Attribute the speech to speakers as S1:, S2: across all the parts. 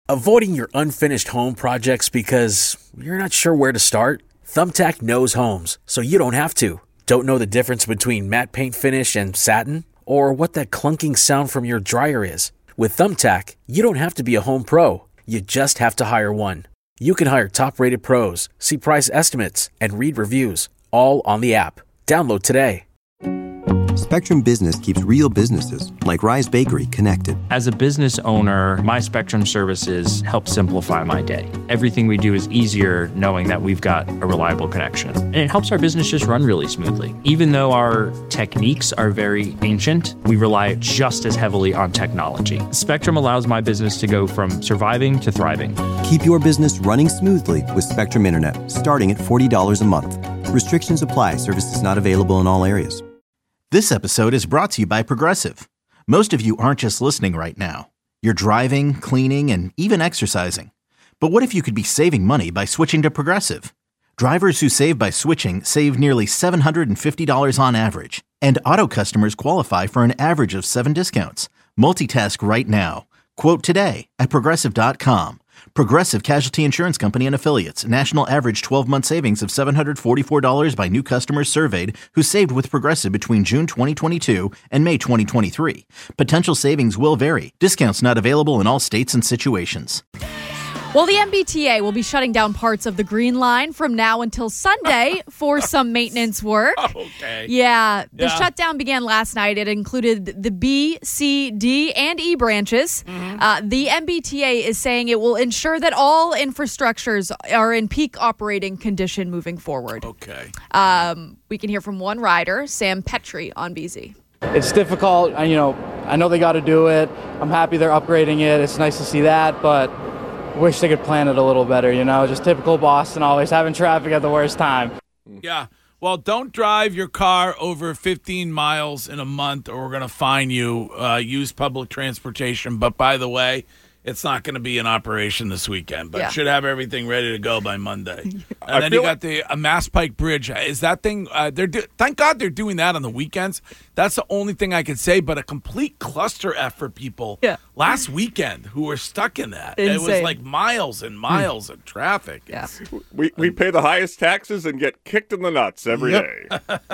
S1: Avoiding your unfinished home projects because you're not sure where to start? Thumbtack knows homes, so you don't have to. Don't know the difference between matte paint finish and satin? Or what that clunking sound from your dryer is? With Thumbtack, you don't have to be a home pro. You just have to hire one. You can hire top-rated pros, see price estimates, and read reviews, all on the app. Download today.
S2: Spectrum Business keeps real businesses, like Rise Bakery, connected.
S3: As a business owner, my Spectrum services help simplify my day. Everything we do is easier knowing that we've got a reliable connection. And it helps our business just run really smoothly. Even though our techniques are very ancient, we rely just as heavily on technology. Spectrum allows my business to go from surviving to thriving.
S2: Keep your business running smoothly with Spectrum Internet, starting at $40 a month. Restrictions apply. Services not available in all areas.
S4: This episode is brought to you by Progressive. Most of you aren't just listening right now. You're driving, cleaning, and even exercising. But what if you could be saving money by switching to Progressive? Drivers who save by switching save nearly $750 on average. And auto customers qualify for an average of 7 discounts. Multitask right now. Quote today at Progressive.com. Progressive Casualty Insurance Company and Affiliates. National average 12-month savings of $744 by new customers surveyed who saved with Progressive between June 2022 and May 2023. Potential savings will vary. Discounts not available in all states and situations.
S5: Well, the MBTA will be shutting down parts of the Green Line from now until Sunday for some maintenance work.
S6: Okay.
S5: Yeah, the shutdown began last night. It included the B, C, D, and E branches. The MBTA is saying it will ensure that all infrastructures are in peak operating condition moving forward.
S6: Okay.
S5: We can hear from one rider, Sam Petrie, on BZ.
S7: It's difficult. I know they got to do it. I'm happy they're upgrading it. It's nice to see that, but wish they could plan it a little better, just typical Boston, always having traffic at the worst time.
S6: Yeah. Well, don't drive your car over 15 miles in a month or we're going to fine you. Use public transportation. But by the way, it's not going to be in operation this weekend, but should have everything ready to go by Monday. And then you got the Mass Pike Bridge. Is that thing? Thank God they're doing that on the weekends. That's the only thing I could say. But a complete cluster F for people last weekend who were stuck in that.
S5: Insane.
S6: It was like miles and miles of traffic.
S5: Yeah.
S8: We pay the highest taxes and get kicked in the nuts every day.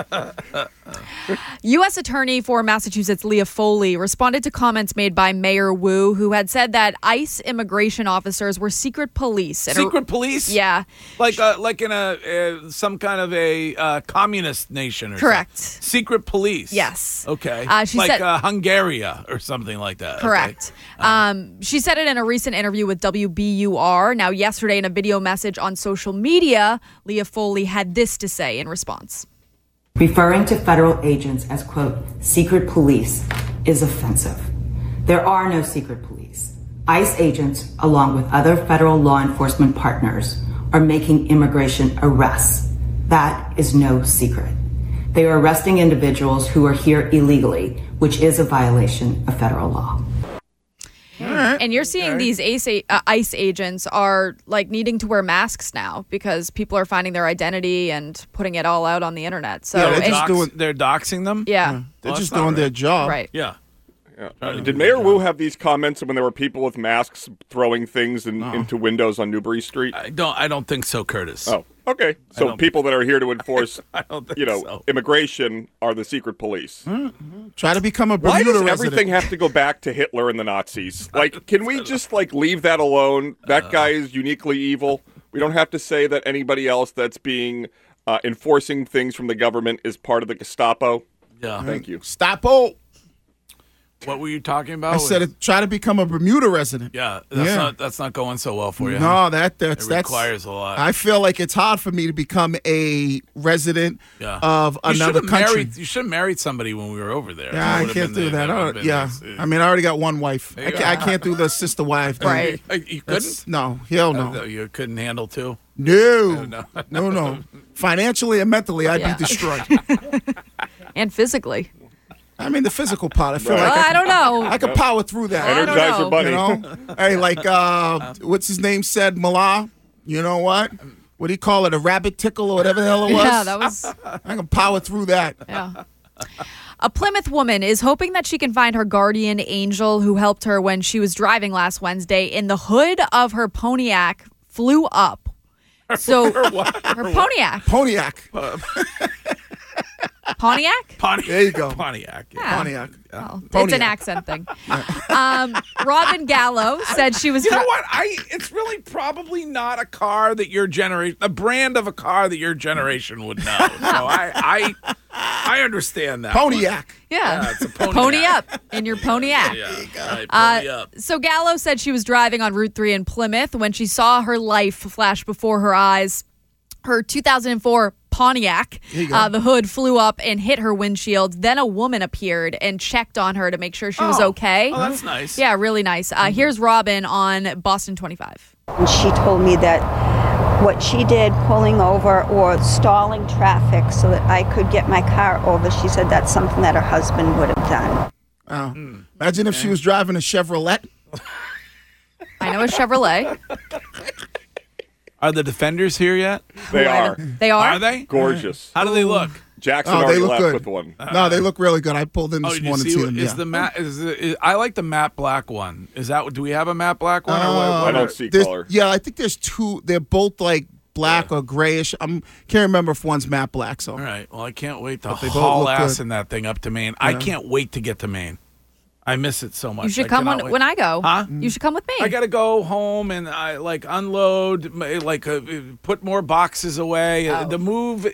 S5: U.S. Attorney for Massachusetts Leah Foley responded to comments made by Mayor Wu, who had said that ICE immigration officers were secret police.
S6: Secret police?
S5: Yeah.
S6: Like in some kind of a communist nation or
S5: Correct.
S6: something. Secret police.
S5: Yes.
S6: Okay.
S5: She said
S6: Hungary or something like that.
S5: Correct.
S6: Okay.
S5: She said it in a recent interview with WBUR. Now, yesterday in a video message on social media, Leah Foley had this to say in response.
S9: Referring to federal agents as, quote, secret police is offensive. There are no secret police. ICE agents, along with other federal law enforcement partners, are making immigration arrests. That is no secret. They are arresting individuals who are here illegally, which is a violation of federal law.
S5: And you're seeing these ICE agents are like needing to wear masks now because people are finding their identity and putting it all out on the internet. So
S6: they're doxing them?
S5: Yeah.
S10: They're just doing their job.
S5: Right.
S6: Yeah.
S8: Did Mayor Wu have these comments when there were people with masks throwing things into windows on Newbury Street?
S6: I don't think so, Curtis.
S8: Oh, okay. So people that are here to enforce,
S6: so.
S8: immigration are the secret police.
S10: Try to become a
S8: Why
S10: Bermuda
S8: does
S10: resident.
S8: everything have to go back to Hitler and the Nazis? Like, can we just leave that alone? That guy is uniquely evil. We don't have to say that anybody else that's being enforcing things from the government is part of the Gestapo.
S6: Yeah.
S8: Thank you.
S10: Gestapo.
S6: What were you talking about?
S10: I said try to become a Bermuda resident.
S6: Yeah, that's not going so well for you.
S10: No,
S6: it
S10: that's
S6: requires a lot.
S10: I feel like it's hard for me to become a resident of another country.
S6: You should have married somebody when we were over there.
S10: Yeah, I can't do that. I mean, I already got one wife. I can't do the sister wife thing.
S5: Right.
S6: You couldn't?
S10: No, hell no.
S6: You couldn't handle two?
S10: No. Financially and mentally, I'd be destroyed.
S5: And physically.
S10: I mean, the physical part. I feel like
S5: I don't know.
S10: I could power through that.
S8: Energizer Bunny.
S10: Hey, what's his name said, Mallah? You know what? What do you call it? A rabbit tickle or whatever the hell it was?
S5: Yeah, that was.
S10: I can power through that.
S5: Yeah. A Plymouth woman is hoping that she can find her guardian angel who helped her when she was driving last Wednesday, and the hood of her Pontiac flew up. So her Pontiac. Pontiac?
S10: There you go.
S6: Pontiac.
S5: Yeah.
S10: Pontiac.
S5: Well, it's
S10: Pontiac.
S5: an accent thing. Robin Gallo said she was.
S6: You know what? It's really probably not a car that your generation, a brand of a car that your generation would know. So I understand that.
S10: Pontiac.
S5: Yeah,
S6: it's a Pontiac.
S5: Pony up in your Pontiac.
S6: Yeah, right, pony up.
S5: So Gallo said she was driving on Route 3 in Plymouth when she saw her life flash before her eyes. Her 2004 Pontiac, the hood flew up and hit her windshield. Then a woman appeared and checked on her to make sure she was okay.
S6: Oh, that's nice.
S5: Yeah, really nice. Here's Robin on Boston 25.
S11: And she told me that what she did, pulling over or stalling traffic so that I could get my car over, she said that's something that her husband would have done.
S10: Imagine if she was driving a Chevrolet.
S5: I know a Chevrolet.
S6: Are the Defenders here yet?
S8: They are.
S5: They are?
S6: Are they?
S8: Gorgeous.
S6: How do they look?
S8: Jackson
S10: they
S8: already
S10: look
S8: left
S10: good.
S8: with one.
S10: No, they look really good. I pulled in this
S6: Did you
S10: morning to
S6: see
S10: see
S6: what,
S10: them.
S6: is the matte? I like the matte black one. Is that? Do we have a matte black one?
S8: I don't see
S10: There's-
S8: color.
S10: Yeah, I think there's two. They're both like black or grayish. Can't remember if one's matte black. So
S6: All right. Well, I can't wait to
S10: But they both
S6: haul
S10: look
S6: ass
S10: good.
S6: in that thing up to Maine. I can't wait to get to Maine. I miss it so much.
S5: You should
S6: I
S5: come
S6: cannot wait.
S5: when I go.
S6: Huh?
S5: You should come with me.
S6: I got to go home and I unload, put more boxes away. The move,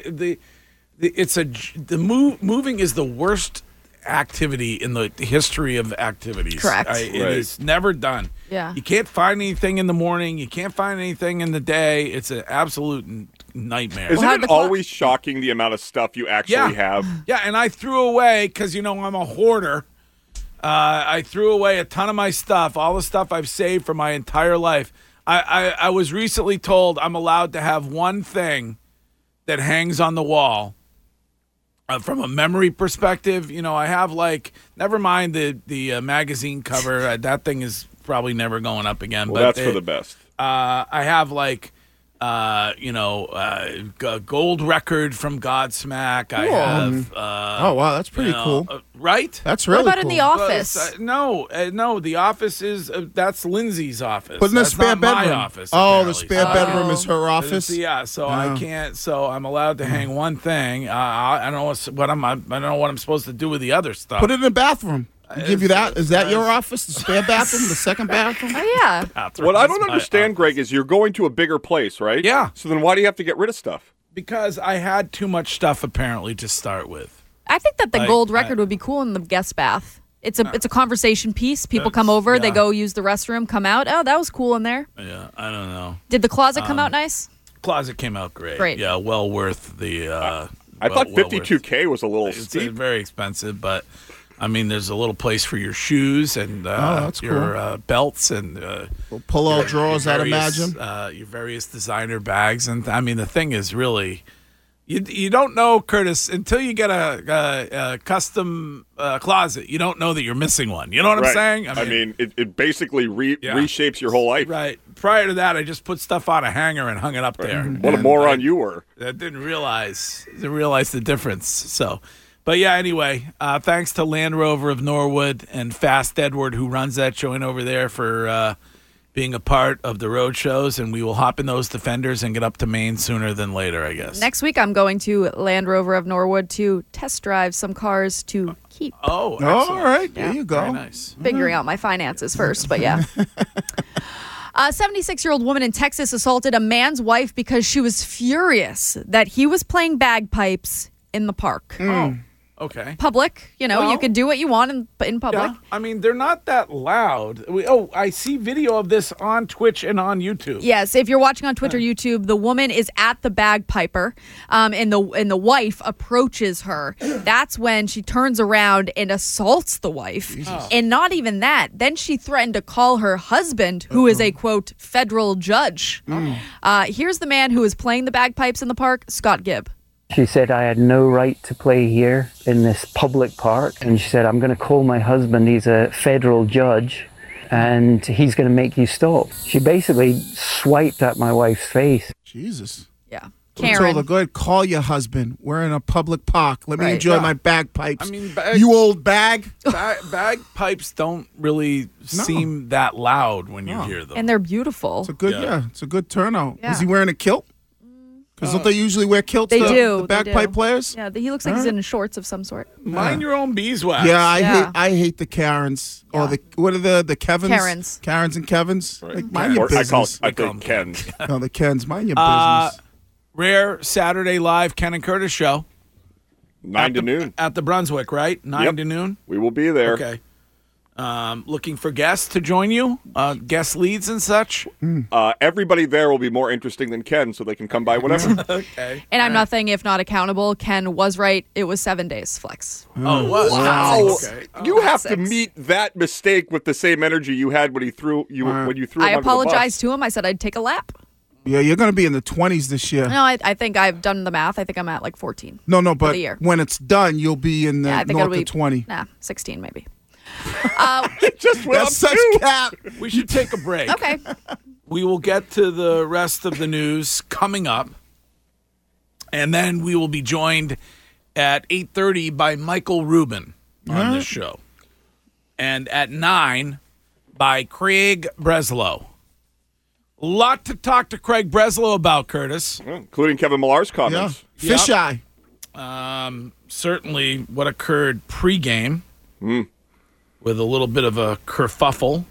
S6: moving is the worst activity in the history of activities.
S5: Correct.
S6: It is never done.
S5: Yeah.
S6: You can't find anything in the morning. You can't find anything in the day. It's an absolute nightmare.
S8: Isn't it always shocking the amount of stuff you actually have?
S6: Yeah, and I threw away, because, I'm a hoarder. I threw away a ton of my stuff, all the stuff I've saved for my entire life. I was recently told I'm allowed to have one thing that hangs on the wall. From a memory perspective, I have never mind the magazine cover. That thing is probably never going up again.
S8: Well,
S6: but
S8: that's for the best.
S6: I have gold record from Godsmack. I have.
S10: oh wow, that's pretty cool.
S6: Right?
S10: That's really
S5: What about
S10: cool.
S5: in the office?
S6: No. The office is that's Lindsay's office.
S10: But in the
S6: That's
S10: spare
S6: not
S10: bedroom.
S6: my office.
S10: Oh, the
S6: apparently.
S10: spare bedroom is her office.
S6: Yeah, so I can't. So I'm allowed to hang one thing. I don't know I don't know what I'm supposed to do with the other stuff.
S10: Put it in the bathroom. Give you that. Is that your office? The spare bathroom? The second bathroom?
S5: Oh, yeah.
S8: What I don't understand, Greg, is you're going to a bigger place, right?
S6: Yeah.
S8: So then why do you have to get rid of stuff?
S6: Because I had too much stuff apparently to start with.
S5: I think that the gold record would be cool in the guest bath. It's a conversation piece. People come over, they go use the restroom, come out. Oh, that was cool in there.
S6: Yeah, I don't know.
S5: Did the closet come out nice?
S6: Closet came out great.
S5: Great.
S6: Yeah, well worth the.
S8: I thought $52K was a little
S6: It's
S8: steep.
S6: very expensive, but I mean, there's a little place for your shoes and
S10: that's
S6: your belts and
S10: pull-out drawers, I'd
S6: various,
S10: imagine.
S6: your various designer bags, and I mean, the thing is really. You don't know, Curtis, until you get a custom closet. You don't know that you're missing one. You know what I'm saying?
S8: I mean, it basically reshapes your whole life.
S6: Right. Prior to that, I just put stuff on a hanger and hung it up there.
S8: What a moron you were.
S6: I didn't realize the difference. So, but yeah, anyway, thanks to Land Rover of Norwood and Fast Edward, who runs that joint over there, for being a part of the road shows, and we will hop in those Defenders and get up to Maine sooner than later, I guess.
S5: Next week, I'm going to Land Rover of Norwood to test drive some cars to keep.
S6: Oh, excellent.
S10: All right. There you go.
S6: Very nice.
S5: Figuring out my finances first, but yeah. A 76-year-old woman in Texas assaulted a man's wife because she was furious that he was playing bagpipes in the park.
S6: Oh, okay.
S5: Public, you can do what you want in public.
S6: Yeah, I mean, they're not that loud. I see video of this on Twitch and on YouTube.
S5: Yes, if you're watching on Twitch or YouTube, the woman is at the bagpiper, and the wife approaches her. That's when she turns around and assaults the wife. And not even that. Then she threatened to call her husband, who is a, quote, federal judge. Here's the man who was playing the bagpipes in the park, Scott Gibb.
S12: She said I had no right to play here in this public park. And she said, I'm going to call my husband. He's a federal judge and he's going to make you stop. She basically swiped at my wife's face.
S10: Jesus.
S5: Yeah. Karen.
S10: Told her, go ahead, call your husband. We're in a public park. Let me
S5: Right.
S10: enjoy
S6: Yeah.
S10: my bagpipes.
S6: I mean,
S10: you old bag.
S6: Bagpipes don't really seem that loud when you hear them.
S5: And they're beautiful.
S10: It's a good, it's a good turnout.
S5: Yeah.
S10: Is he wearing a kilt? Because don't they usually wear kilts?
S5: They
S10: the,
S5: do.
S10: The bagpipe players.
S5: Yeah, he looks like he's in shorts of some sort.
S6: Mind your own beeswax.
S10: Yeah, I hate the Karens or the what are the Kevins? Karens and Kevins.
S8: Right.
S10: Like, mind your
S8: Or I
S10: business.
S8: think Ken.
S10: No, the Kens. Mind your business.
S6: Rare Saturday Live Ken and Curtis show.
S8: 9 to noon.
S6: At the Brunswick, right? 9 to noon?
S8: We will be there.
S6: Okay. Looking for guests to join you? Guest leads and such?
S8: Everybody there will be more interesting than Ken, so they can come by whenever.
S6: Okay.
S5: And I'm nothing if not accountable. Ken was right. It was 7 days flex.
S6: Oh, what?
S8: Wow.
S6: Okay.
S8: You have to meet that mistake with the same energy you had when he threw you when you threw him
S5: I
S8: under the bus.
S5: apologized to him. I said I'd take a lap.
S10: Yeah, you're going to be in the 20s this year.
S5: No, I think I've done the math. I think I'm at like 14.
S10: No,
S5: for
S10: but
S5: the year.
S10: when it's done, you'll be in the
S5: Yeah, I think
S10: north
S5: it'll be
S10: of 20.
S5: 16 maybe.
S8: Just went
S10: That's
S8: up
S10: such
S8: too.
S10: cap.
S6: We should take a break.
S5: Okay.
S6: We will get to the rest of the news coming up. And then we will be joined at 8:30 by Michael Rubin on this show. And at 9 by Craig Breslow. A lot to talk to Craig Breslow about, Curtis.
S8: Including Kevin Millar's
S10: Yeah.
S8: comments.
S10: Fish eye.
S6: Certainly what occurred pregame with a little bit of a kerfuffle.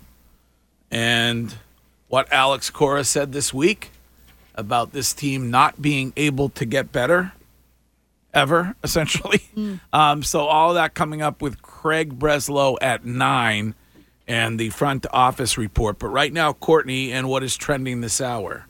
S6: And what Alex Cora said this week about this team not being able to get better ever, essentially. So all of that coming up with Craig Breslow at 9 and the front office report. But right now, Courtney, and what is trending this hour.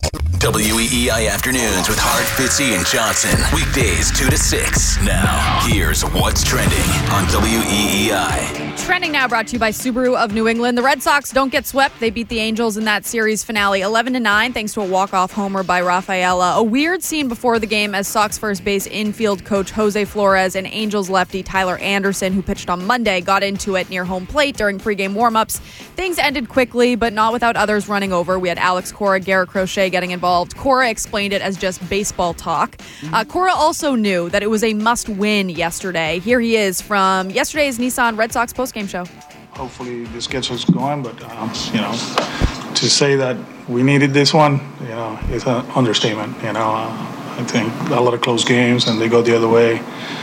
S13: WEEI Afternoons with Hart, Fitzy, and Johnson. Weekdays 2 to 6. Now, here's what's trending on WEEI.
S5: Trending now brought to you by Subaru of New England. The Red Sox don't get swept. They beat the Angels in that series finale 11-9 thanks to a walk-off homer by Rafaela. A weird scene before the game as Sox first base infield coach Jose Flores and Angels lefty Tyler Anderson, who pitched on Monday, got into it near home plate during pregame warm-ups. Things ended quickly, but not without others running over. We had Alex Cora, Garrett Crochet getting involved. Cora explained it as just baseball talk. Cora also knew that it was a must-win yesterday. Here he is from yesterday's Nissan Red Sox postgame show.
S14: Hopefully this gets us going, but to say that we needed this one, it's an understatement. I think a lot of close games and they go the other way.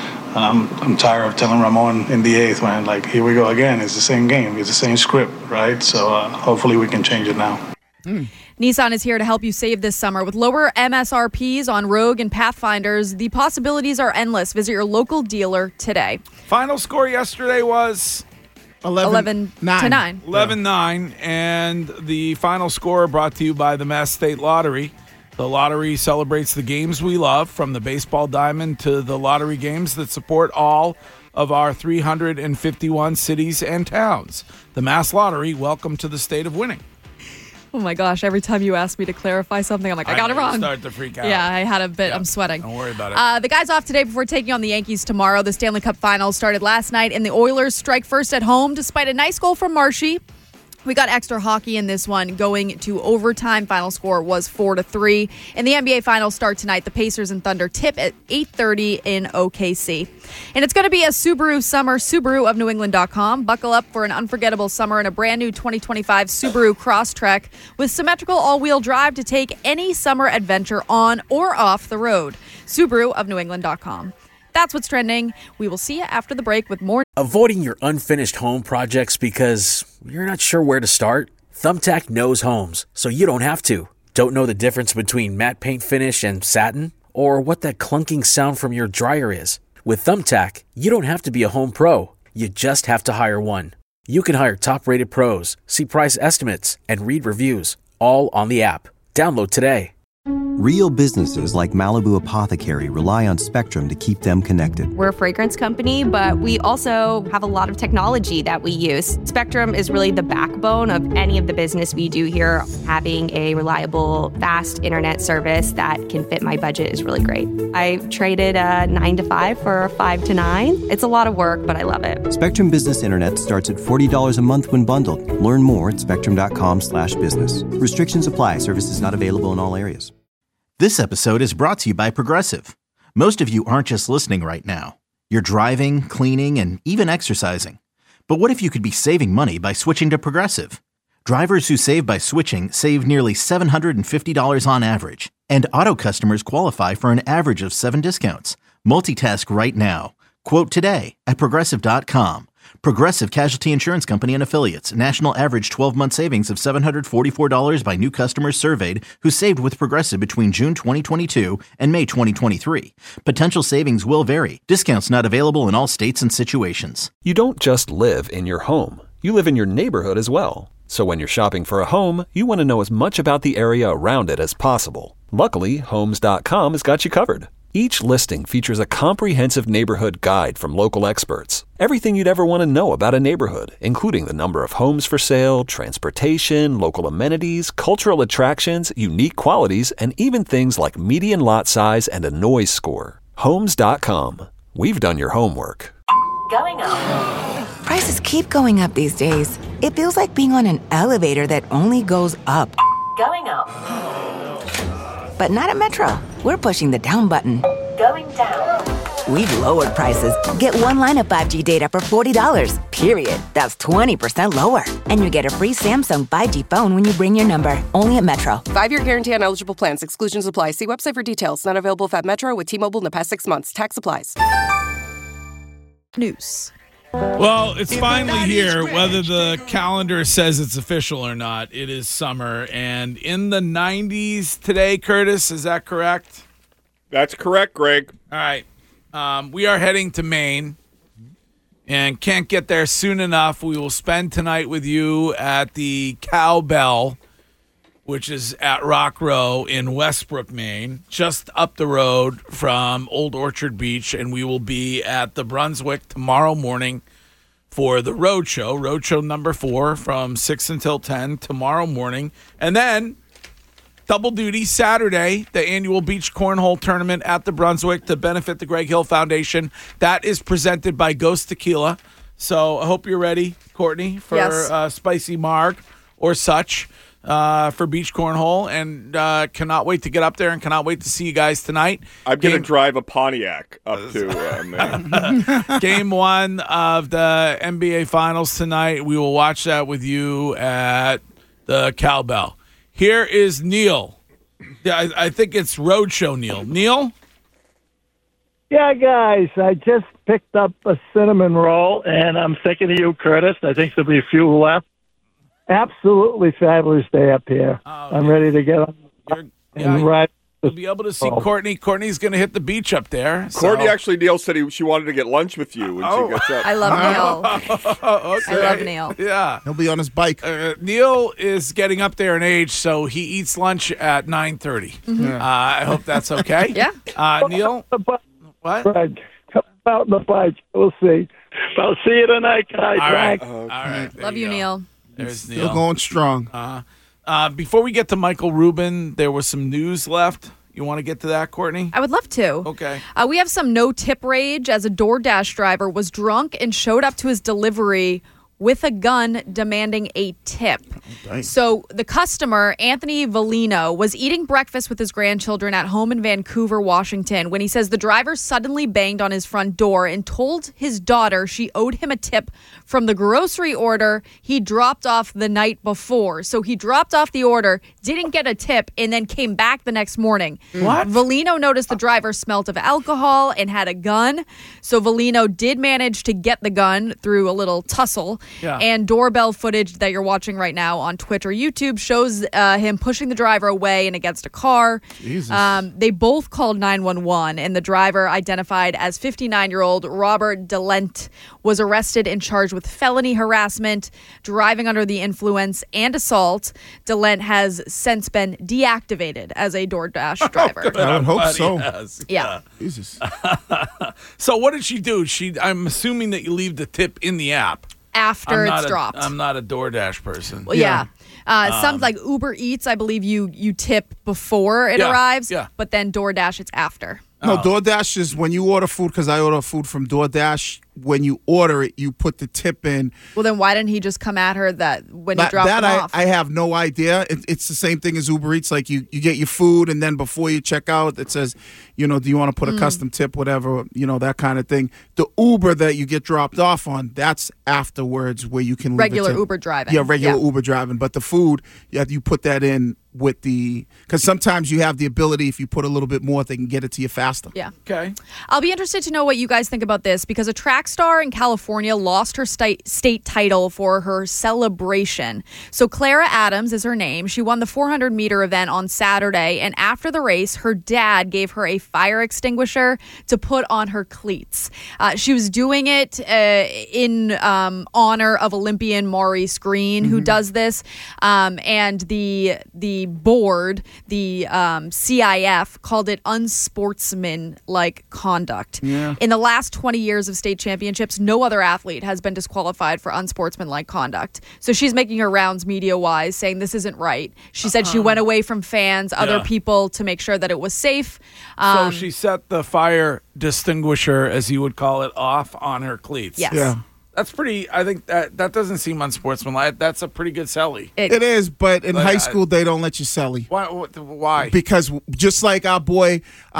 S14: I'm tired of telling Ramon in the 8th, man, like, here we go again. It's the same game. It's the same script, right? So hopefully we can change it now.
S5: Nissan is here to help you save this summer. With lower MSRPs on Rogue and Pathfinders, the possibilities are endless. Visit your local dealer today.
S6: Final score yesterday was
S5: 11-9.
S6: 11-9, and the final score brought to you by the Mass State Lottery. The lottery celebrates the games we love, from the baseball diamond to the lottery games that support all of our 351 cities and towns. The Mass Lottery, welcome to the state of winning.
S5: Oh my gosh, every time you ask me to clarify something, I'm like, I got it
S6: know, you
S5: wrong.
S6: start to freak out.
S5: Yeah, I had a bit. I'm sweating.
S6: Don't worry about it.
S5: The guys off today before taking on the Yankees tomorrow. The Stanley Cup Finals started last night, and the Oilers strike first at home despite a nice goal from Marshy. We got extra hockey in this one, going to overtime. Final score was 4-3. And the NBA Finals start tonight. The Pacers and Thunder tip at 8:30 in OKC. And it's going to be a Subaru summer. Subaru of NewEngland.com. Buckle up for an unforgettable summer in a brand new 2025 Subaru Crosstrek with symmetrical all-wheel drive to take any summer adventure on or off the road. Subaru of NewEngland.com. That's what's trending. We will see you after the break with more.
S1: Avoiding your unfinished home projects because you're not sure where to start? Thumbtack knows homes, so you don't have to. Don't know the difference between matte paint finish and satin? Or what that clunking sound from your dryer is? With Thumbtack, you don't have to be a home pro. You just have to hire one. You can hire top-rated pros, see price estimates, and read reviews, all on the app. Download today.
S2: Real businesses like Malibu Apothecary rely on Spectrum to keep them connected.
S15: We're a fragrance company, but we also have a lot of technology that we use. Spectrum is really the backbone of any of the business we do here. Having a reliable, fast internet service that can fit my budget is really great. I traded a 9 to 5 for a 5 to 9. It's a lot of work, but I love it.
S2: Spectrum Business Internet starts at $40 a month when bundled. Learn more at spectrum.com/business. Restrictions apply. Services not available in all areas.
S4: This episode is brought to you by Progressive. Most of you aren't just listening right now. You're driving, cleaning, and even exercising. But what if you could be saving money by switching to Progressive? Drivers who save by switching save nearly $750 on average. And auto customers qualify for an average of 7 discounts. Multitask right now. Quote today at Progressive.com. Progressive Casualty Insurance Company and Affiliates. National average 12-month savings of $744 by new customers surveyed who saved with Progressive between June 2022 and May 2023. Potential savings will vary. Discounts not available in all states and situations.
S16: You don't just live in your home. You live in your neighborhood as well. So when you're shopping for a home, you want to know as much about the area around it as possible. Luckily, Homes.com has got you covered. Each listing features a comprehensive neighborhood guide from local experts. Everything you'd ever want to know about a neighborhood, including the number of homes for sale, transportation, local amenities, cultural attractions, unique qualities, and even things like median lot size and a noise score. Homes.com. We've done your homework.
S17: Going up. Prices keep going up these days. It feels like being on an elevator that only goes up. Going up. But not at Metro. We're pushing the down button. Going down. We've lowered prices. Get one line of 5G data for $40, period. That's 20% lower. And you get a free Samsung 5G phone when you bring your number. Only at Metro.
S18: 5-year guarantee on eligible plans. Exclusions apply. See website for details. Not available at Metro with T-Mobile in the past 6 months. Tax applies.
S5: News.
S6: Well, it's finally here, whether the calendar says it's official or not. It is summer, and in the 90s today, Curtis, is that correct?
S8: That's correct, Greg.
S6: All right. We are heading to Maine and can't get there soon enough. We will spend tonight with you at the Cowbell, which is at Rock Row in Westbrook, Maine, just up the road from Old Orchard Beach, and we will be at the Brunswick tomorrow morning for the Roadshow number 4 from 6 until 10 tomorrow morning. And then double duty Saturday, the annual beach cornhole tournament at the Brunswick to benefit the Greg Hill Foundation. That is presented by Ghost Tequila. So I hope you're ready, Courtney, for Spicy Marg or such. For beach cornhole, and cannot wait to get up there and cannot wait to see you guys tonight.
S8: I'm going to drive a Pontiac up to Maine.
S6: Game 1 of the NBA Finals tonight. We will watch that with you at the Cowbell. Here is Neil. I think it's Roadshow Neil. Neil?
S19: Yeah, guys, I just picked up a cinnamon roll, and I'm thinking of you, Curtis. I think there'll be a few left. Absolutely fabulous day up here. I'm ready to get on and ride.
S6: You'll be able to see Courtney. Courtney's going to hit the beach up there.
S8: Courtney actually, Neil said she wanted to get lunch with you when she gets up.
S5: I love Neil.
S6: Okay.
S5: I love Neil.
S6: Yeah.
S10: He'll be on his bike.
S6: Neil is getting up there in age, so he eats lunch at 9:30.
S5: Mhm.
S6: I hope that's okay.
S5: Yeah.
S6: Neil? What?
S19: Greg, come out on the bike. We'll see. I'll see you tonight, guys.
S6: All right.
S19: Thanks.
S6: All right.
S5: Love you, Neil.
S6: There's Neil.
S10: Still going strong.
S6: Before we get to Michael Rubin, there was some news left. You want to get to that, Courtney?
S5: I would love to.
S6: Okay.
S5: We have some no-tip rage as a DoorDash driver was drunk and showed up to his delivery with a gun demanding a tip. So the customer, Anthony Valino, was eating breakfast with his grandchildren at home in Vancouver, Washington, when he says the driver suddenly banged on his front door and told his daughter she owed him a tip from the grocery order he dropped off the night before. So he dropped off the order, didn't get a tip, and then came back the next morning.
S6: What?
S5: Valino noticed the driver smelt of alcohol and had a gun. So Valino did manage to get the gun through a little tussle.
S6: Yeah.
S5: And doorbell footage that you're watching right now on Twitch or YouTube shows him pushing the driver away and against a car.
S10: Jesus.
S5: They both called 911, and the driver, identified as 59-year-old Robert DeLent, was arrested and charged with felony harassment, driving under the influence, and assault. DeLent has since been deactivated as a DoorDash driver.
S10: I would hope so.
S5: Yeah.
S10: Jesus.
S6: So what did she do? I'm assuming that you leave the tip in the app.
S5: After it's dropped.
S6: I'm not a DoorDash person.
S5: Well, yeah. Some like Uber Eats, I believe you tip before it arrives, but then DoorDash, it's after.
S10: No, DoorDash is when you order food, because I order food from DoorDash. when you order it, you put the tip in.
S5: Well, then why didn't he just come at her when you dropped them off?
S10: I have no idea. It's the same thing as Uber Eats. Like you get your food, and then before you check out, it says, do you want to put a custom tip, whatever, that kind of thing. The Uber that you get dropped off on, that's afterwards where you can leave
S5: regular
S10: it to,
S5: Uber driving.
S10: Yeah, regular Uber driving. But the food, you put that in with because sometimes you have the ability, if you put a little bit more, they can get it to you faster.
S5: Yeah.
S6: Okay.
S5: I'll be interested to know what you guys think about this, because a track star in California lost her state title for her celebration. So Clara Adams is her name. She won the 400-meter event on Saturday, and after the race, her dad gave her a fire extinguisher to put on her cleats. She was doing it in honor of Olympian Maurice Green, who does this, and the board, the CIF, called it unsportsmanlike conduct.
S10: Yeah.
S5: In the last 20 years of state championships, no other athlete has been disqualified for unsportsmanlike conduct. So she's making her rounds media-wise, saying this isn't right. She said she went away from fans, other people, to make sure that it was safe.
S6: So she set the fire extinguisher, as you would call it, off on her cleats.
S5: Yes.
S10: Yeah.
S6: That's pretty. I think that doesn't seem unsportsmanlike. That's a pretty good celly.
S10: It is, but in high school, they don't let you celly.
S6: Why?
S10: Because just like our boy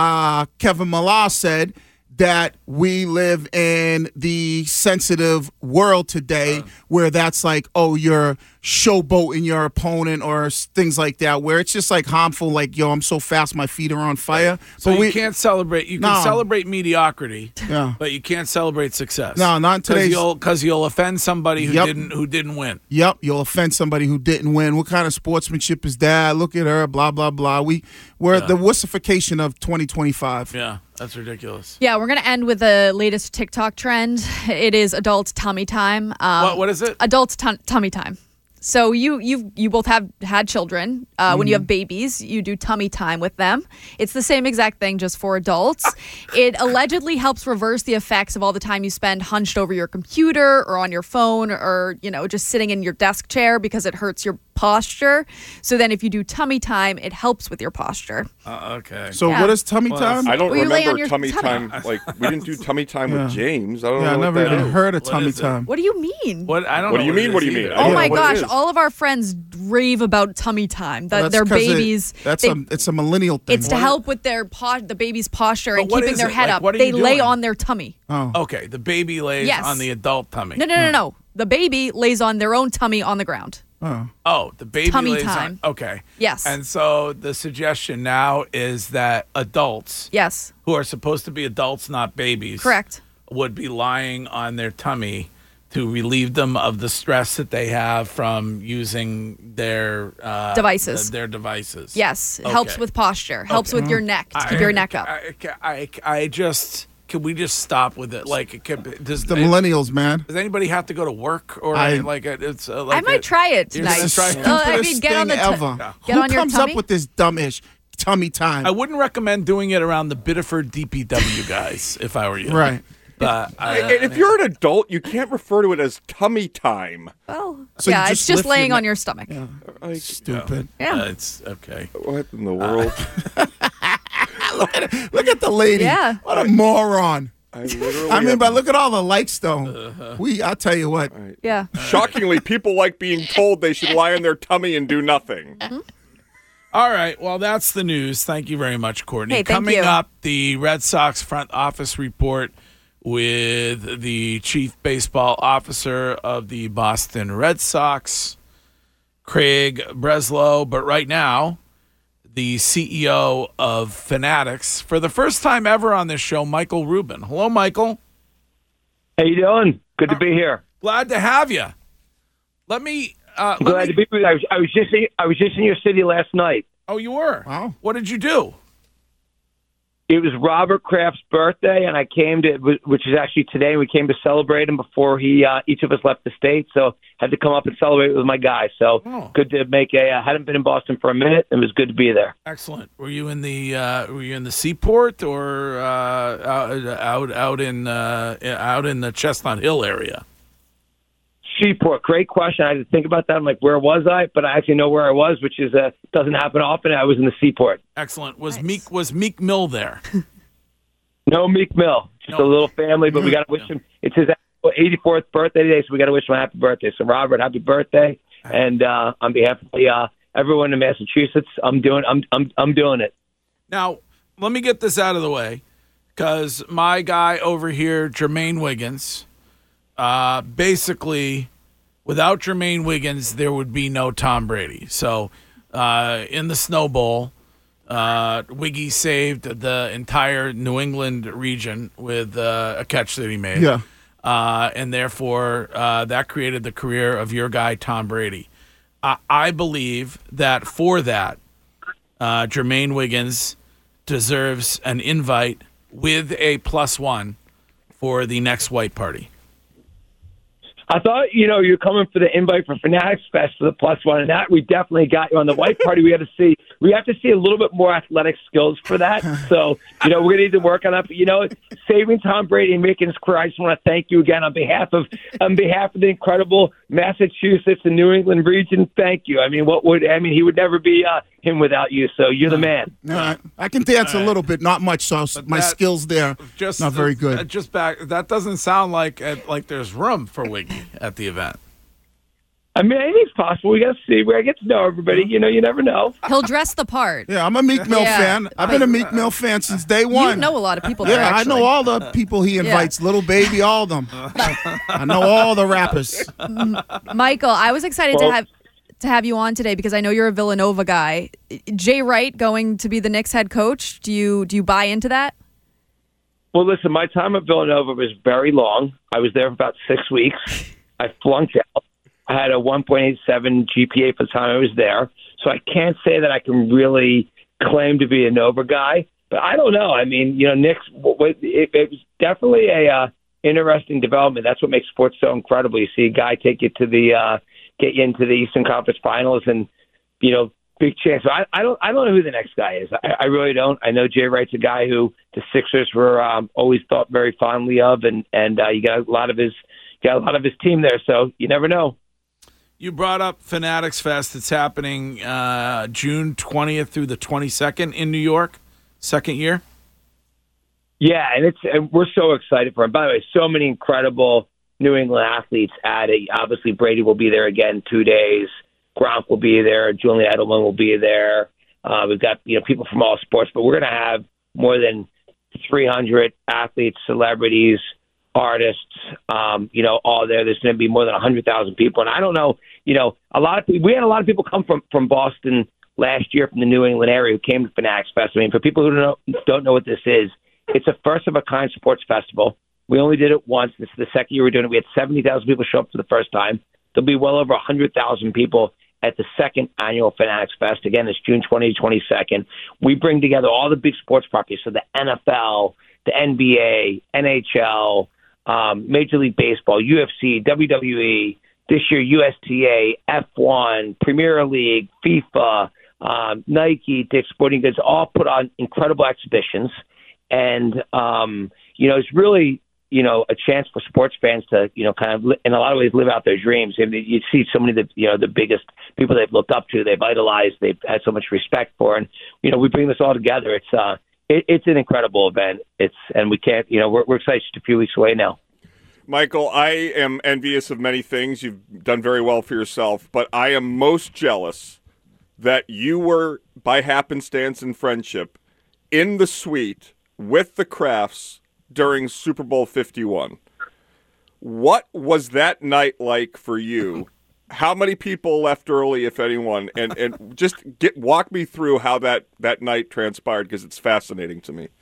S10: Kevin Millar said, that we live in the sensitive world today where that's like, you're showboating your opponent or things like that, where it's just like harmful, like, I'm so fast my feet are on fire.
S6: So you can't celebrate. You can celebrate mediocrity,
S10: but
S6: you can't celebrate success.
S10: No, not today.
S6: Because you'll offend somebody who didn't win.
S10: Yep, you'll offend somebody who didn't win. What kind of sportsmanship is that? Look at her, blah, blah, blah. We're the wussification of 2025.
S6: Yeah. That's ridiculous.
S5: Yeah, we're going to end with the latest TikTok trend. It is adult tummy time.
S6: What is it?
S5: Adult tummy time. So you both have had children. When you have babies, you do tummy time with them. It's the same exact thing, just for adults. It allegedly helps reverse the effects of all the time you spend hunched over your computer or on your phone or, just sitting in your desk chair, because it hurts your posture. So then if you do tummy time, it helps with your posture.
S6: Okay.
S10: So what is tummy time?
S8: I don't
S5: Well, you lay on
S8: remember
S5: your
S8: tummy
S5: tummy.
S8: time. Like, we didn't do tummy time with James. I don't know
S10: I
S8: what
S10: never
S8: that
S10: even
S8: is.
S10: heard of
S6: What
S10: tummy
S6: is it?
S10: time.
S5: What do you mean?
S6: I don't
S8: What
S6: know
S8: do you mean?
S6: it
S8: What do
S6: is
S8: you mean?
S6: either.
S5: Oh
S8: Yeah,
S5: my
S8: what it
S5: gosh,
S8: is.
S5: all of our friends rave about tummy time. That
S10: Well,
S5: their
S10: that's 'cause
S5: babies.
S10: it's a millennial thing.
S5: It's to help with the baby's posture and
S6: But what
S5: keeping
S6: is
S5: their
S6: it?
S5: head
S6: Like,
S5: up.
S6: what are
S5: They
S6: you
S5: lay
S6: doing?
S5: on their tummy.
S10: Oh.
S6: Okay, the baby lays
S5: Yes.
S6: on the adult tummy.
S5: No. The baby lays on their own tummy on the ground.
S6: Oh, the baby
S5: Tummy
S6: lays
S5: time.
S6: on. Okay.
S5: Yes.
S6: And so the suggestion now is that adults,
S5: Yes.
S6: who are supposed to be adults, not babies,
S5: Correct.
S6: would be lying on their tummy to relieve them of the stress that they have from using their
S5: Devices.
S6: Their devices.
S5: Yes. It helps
S6: Okay.
S5: with posture. Helps with your neck, to keep your neck up.
S6: Can we just stop with it? Like, does
S10: The millennials, man.
S6: Does anybody have to go to work or it's?
S5: I might try it
S6: You're
S5: tonight.
S6: gonna try it?
S5: I mean, get on the
S10: ever.
S5: get
S10: Who
S5: on your
S10: comes
S5: tummy.
S10: up with this dumbish tummy time?
S6: I wouldn't recommend doing it around the Biddeford DPW guys if I were you.
S10: Right.
S6: But
S8: And if you're an adult, you can't refer to it as tummy time.
S5: Well,
S10: So you
S5: yeah,
S10: just
S5: it's just
S10: lift
S5: laying
S10: your
S5: on your stomach.
S8: Like,
S10: Stupid.
S5: Yeah.
S6: It's okay.
S8: what in the world?
S10: Look at the lady.
S5: Yeah.
S10: What a moron.
S8: I literally.
S10: I mean,
S8: have-
S10: but look at all the likes, though. I'll tell you what.
S5: Yeah.
S8: Shockingly, people like being told they should lie on their tummy and do nothing.
S6: All right. Well, that's the news. Thank you very much, Courtney.
S5: Hey, thank
S6: Coming
S5: you.
S6: up, the Red Sox front office report with the chief baseball officer of the Boston Red Sox, Craig Breslow. But right now, the CEO of Fanatics, for the first time ever on this show, Michael Rubin. Hello, Michael.
S20: How you doing? Good to be here.
S6: Glad to have you. Let me.
S20: Glad to be with you. I was just in your city last night.
S6: Oh, you were?
S10: Wow.
S6: What did you do?
S20: It was Robert Kraft's birthday, and I came to, which is actually today. We came to celebrate him before each of us left the state. So had to come up and celebrate with my guy. So good to make hadn't been in Boston for a minute. It was good to be there.
S6: Excellent. Were you in the seaport or out in the Chestnut Hill area?
S20: Seaport, great question. I had to think about that. I'm like, where was I? But I actually know where I was, which is doesn't happen often. I was in the Seaport.
S6: Excellent. Was Meek Mill there?
S20: No Meek Mill, just a little family. But we got to wish him. it's his 84th birthday today, so we got to wish him a happy birthday. So, Robert, happy birthday. And on behalf of everyone in Massachusetts, I'm doing it.
S6: Now, let me get this out of the way, because my guy over here, Jermaine Wiggins, basically, without Jermaine Wiggins, there would be no Tom Brady. So, in the Snow Bowl, Wiggy saved the entire New England region with a catch that he made.
S10: Yeah.
S6: And therefore, that created the career of your guy, Tom Brady. I believe that for that, Jermaine Wiggins deserves an invite with a +1 for the next white party.
S20: I thought, you're coming for the invite for Fanatics Fest for the +1, and that we definitely got you on the white party. We have to see a little bit more athletic skills for that. So, we're going to need to work on that. But, saving Tom Brady and making his career, I just want to thank you again on behalf of the incredible Massachusetts and New England region. Thank you. I mean, he would never be him without you. So you're the man.
S10: I can dance a little bit, not much. So my skills there, not very good.
S6: That doesn't sound like there's room for Wiggy at the event.
S20: I mean, anything's possible. We got to see. We got to get to know everybody. You never know.
S5: He'll dress the part.
S10: Yeah, I'm a Meek Mill fan. I've been a Meek Mill fan since day one.
S5: You know a lot of people there,
S10: Yeah,
S5: actually.
S10: I know all the people he invites. Little Baby, all of them. I know all the rappers.
S5: Michael, I was excited to have you on today because I know you're a Villanova guy. Jay Wright going to be the Knicks head coach. Do you buy into that?
S20: Well, listen, my time at Villanova was very long. I was there for about 6 weeks. I flunked out. I had a 1.87 GPA for the time I was there. So I can't say that I can really claim to be a Nova guy. But I don't know. I mean, Knicks, it was definitely a interesting development. That's what makes sports so incredible. You see a guy take you to get you into the Eastern Conference Finals and, big chance. So I don't know who the next guy is. I really don't. I know Jay Wright's a guy who the Sixers were always thought very fondly of, and you got a lot of his team there. So you never know.
S6: You brought up Fanatics Fest. It's happening June 20th through the 22nd in New York, second year.
S20: Yeah, and we're so excited for him. By the way, so many incredible New England athletes at it. Obviously, Brady will be there again 2 days. Gronk will be there. Julian Edelman will be there. We've got people from all sports, but we're going to have more than 300 athletes, celebrities, artists, all there. There's going to be more than 100,000 people. And I don't know, we had a lot of people come from Boston last year from the New England area who came to Fanatics Fest. I mean, for people who don't know what this is, it's a first-of-a-kind sports festival. We only did it once. This is the second year we're doing it. We had 70,000 people show up for the first time. There'll be well over 100,000 people at the second annual Fanatics Fest. Again, it's June 20 to 22nd. We bring together all the big sports properties, so the NFL, the NBA, NHL, Major League Baseball, UFC, WWE, this year USTA, F1, Premier League, FIFA, Nike, Dick's Sporting Goods, all put on incredible exhibitions. And, it's really, a chance for sports fans to, kind of, in a lot of ways, live out their dreams. I mean, you see so many of the biggest people they've looked up to, they've idolized, they've had so much respect for. And, we bring this all together. It's an incredible event. And we can't, we're excited, just a few weeks away now.
S8: Michael, I am envious of many things. You've done very well for yourself, but I am most jealous that you were, by happenstance and friendship, in the suite with the Crafts during Super Bowl 51. What was that night like for you? How many people left early, if anyone? And just walk me through how that night transpired, because it's fascinating to me.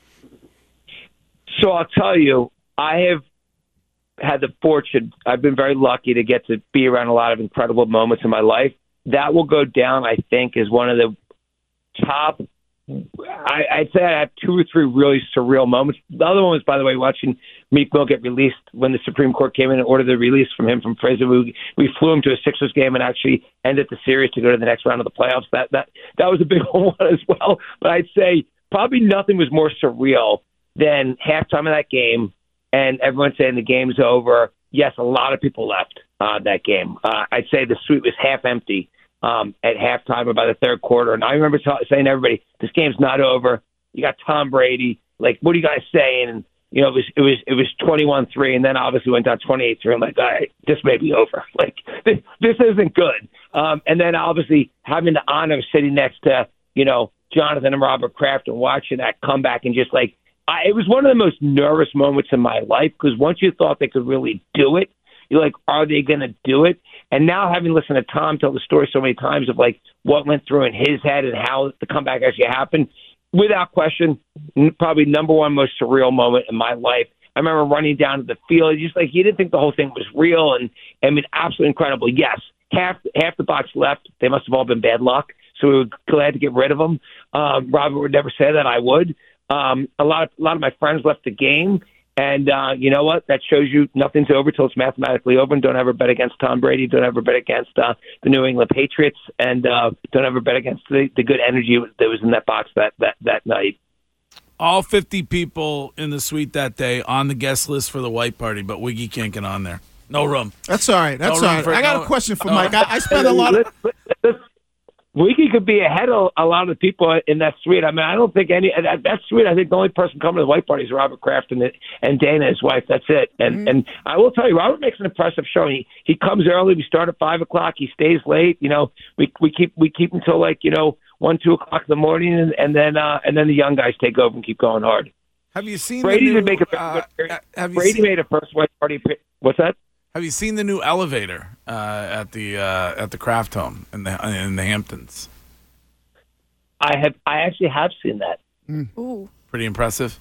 S20: So I'll tell you, I have had the fortune, I've been very lucky to get to be around a lot of incredible moments in my life. That will go down, I think, as one of the top, I'd say I have 2 or 3 really surreal moments. The other one was, by the way, watching Meek Mill get released when the Supreme Court came in and ordered the release from him from prison. We flew him to a Sixers game and actually ended the series to go to the next round of the playoffs. That was a big one as well. But I'd say probably nothing was more surreal than halftime of that game and everyone saying the game's over. Yes, a lot of people left that game. I'd say the suite was half empty at halftime or by the third quarter. And I remember saying to everybody, this game's not over. You got Tom Brady. Like, what are you guys saying? And, it was 21-3, and then obviously went down 28-3. I'm like, all right, this may be over. Like this isn't good. And then obviously having the honor of sitting next to Jonathan and Robert Kraft and watching that comeback, and just like it was one of the most nervous moments in my life, because once you thought they could really do it, you're like, are they going to do it? And now having listened to Tom tell the story so many times of like what went through in his head and how the comeback actually happened, without question, probably number one most surreal moment in my life. I remember running down to the field, just like you didn't think the whole thing was real, and I mean, absolutely incredible. Yes, half the box left. They must have all been bad luck, so we were glad to get rid of them. Robert would never say that. I would. A lot of my friends left the game. And you know what? That shows you nothing's over till it's mathematically over. And don't ever bet against Tom Brady. Don't ever bet against the New England Patriots. And don't ever bet against the good energy that was in that box that night.
S6: All 50 people in the suite that day on the guest list for the white party, but Wiggy can't get on there. No room.
S10: That's all right. That's all right. I got a question for Mike. I spent a lot of...
S20: Wiki could be ahead of a lot of the people in that suite. I mean, I don't think that suite. I think the only person coming to the white party is Robert Kraft and Dana, his wife. That's it. And I will tell you, Robert makes an impressive showing. He comes early. We start at 5 o'clock. He stays late. We keep until 1, 2 o'clock in the morning, and then the young guys take over and keep going hard.
S6: Have you seen
S20: Brady
S6: the new,
S20: made a first white party? What's that?
S6: Have you seen the new elevator at the Kraft home in the Hamptons?
S20: I actually have seen that.
S5: Ooh.
S6: Pretty impressive.